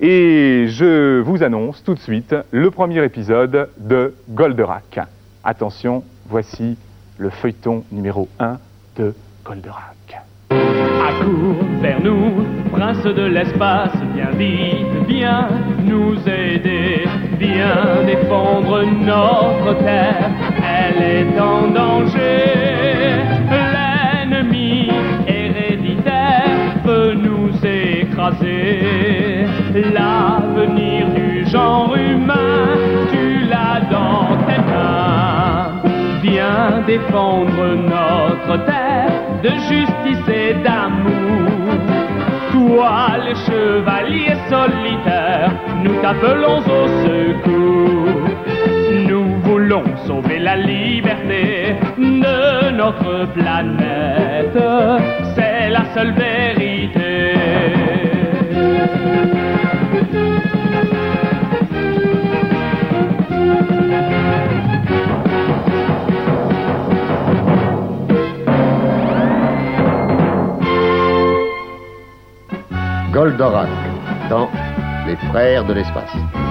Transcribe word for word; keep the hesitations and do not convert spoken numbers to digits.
Et je vous annonce tout de suite le premier épisode de Goldorak. Attention, voici le feuilleton numéro un de Goldorak. Accours vers nous, prince de l'espace, viens vite, viens nous aider, viens défendre notre terre, elle est en danger. L'ennemi héréditaire peut nous écraser, l'avenir du genre humain, tu l'as dans tes mains. Viens défendre notre terre de justice et d'amour. Toi, les chevaliers solitaires, nous t'appelons au secours. Nous voulons sauver la liberté de notre planète, c'est la seule vérité. Goldorak, dans Les Frères de l'Espace.